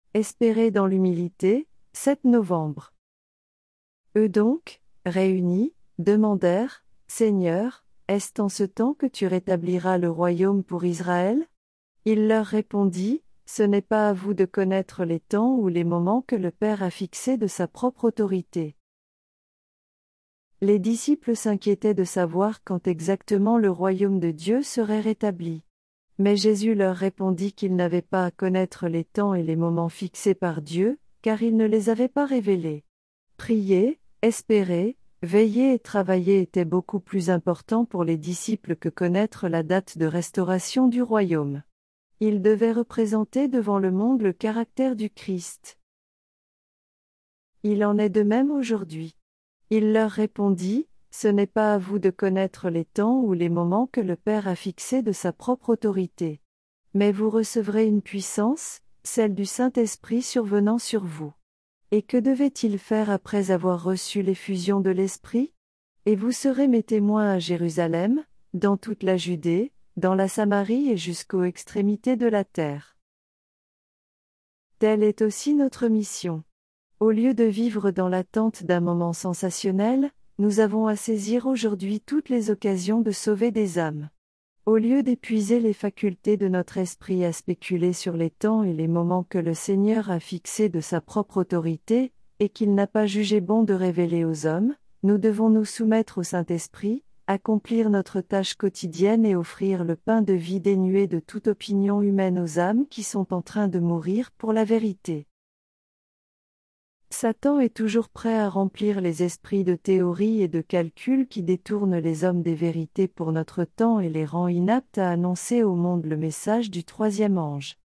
espérez dans l'humilité, 7 novembre. Eux donc, réunis, demandèrent, Seigneur, est-ce en ce temps que tu rétabliras le royaume pour Israël? Il leur répondit, ce n'est pas à vous de connaître les temps ou les moments que le Père a fixés de sa propre autorité. Les disciples s'inquiétaient de savoir quand exactement le royaume de Dieu serait rétabli. Mais Jésus leur répondit qu'ils n'avaient pas à connaître les temps et les moments fixés par Dieu, car il ne les avait pas révélés. Prier, espérer, veiller et travailler étaient beaucoup plus importants pour les disciples que connaître la date de restauration du royaume. Ils devaient représenter devant le monde le caractère du Christ. Il en est de même aujourd'hui. Il leur répondit, ce n'est pas à vous de connaître les temps ou les moments que le Père a fixés de sa propre autorité. Mais vous recevrez une puissance, celle du Saint-Esprit survenant sur vous. Et que devait-il faire après avoir reçu l'effusion de l'Esprit? Et vous serez mes témoins à Jérusalem, dans toute la Judée, dans la Samarie et jusqu'aux extrémités de la terre. Telle est aussi notre mission. Au lieu de vivre dans l'attente d'un moment sensationnel, nous avons à saisir aujourd'hui toutes les occasions de sauver des âmes. Au lieu d'épuiser les facultés de notre esprit à spéculer sur les temps et les moments que le Seigneur a fixés de sa propre autorité, et qu'il n'a pas jugé bon de révéler aux hommes, nous devons nous soumettre au Saint-Esprit, accomplir notre tâche quotidienne et offrir le pain de vie dénué de toute opinion humaine aux âmes qui sont en train de mourir pour la vérité. Satan est toujours prêt à remplir les esprits de théories et de calculs qui détournent les hommes des vérités pour notre temps et les rend inaptes à annoncer au monde le message du troisième ange.